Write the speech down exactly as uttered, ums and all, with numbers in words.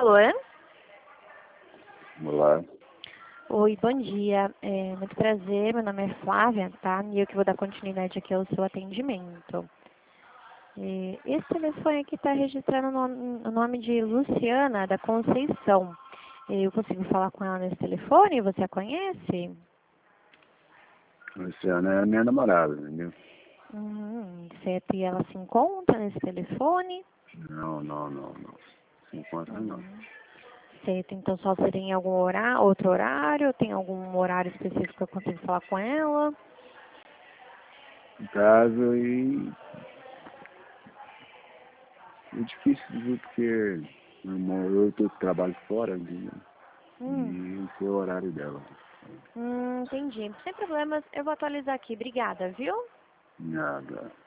Alô? Olá. Oi, bom dia. É, muito prazer, meu nome é Flávia, tá? E eu que vou dar continuidade aqui ao seu atendimento. É, esse telefone aqui está registrando o nome, o nome de Luciana da Conceição. Eu consigo falar com ela nesse telefone? Você a conhece? Luciana é a minha namorada, entendeu? Hum, certo. E ela se encontra nesse telefone? Não, não, não, não. Se encontra não. Hum, certo. Então só seria em algum horário, outro horário? Tem algum horário específico que eu consigo falar com ela? Em casa e é difícil dizer porque meu irmão, eu tô trabalho fora, entendeu? Hum. E esse é o horário dela. Hum, entendi. Sem problemas, eu vou atualizar aqui. Obrigada, viu? Nada.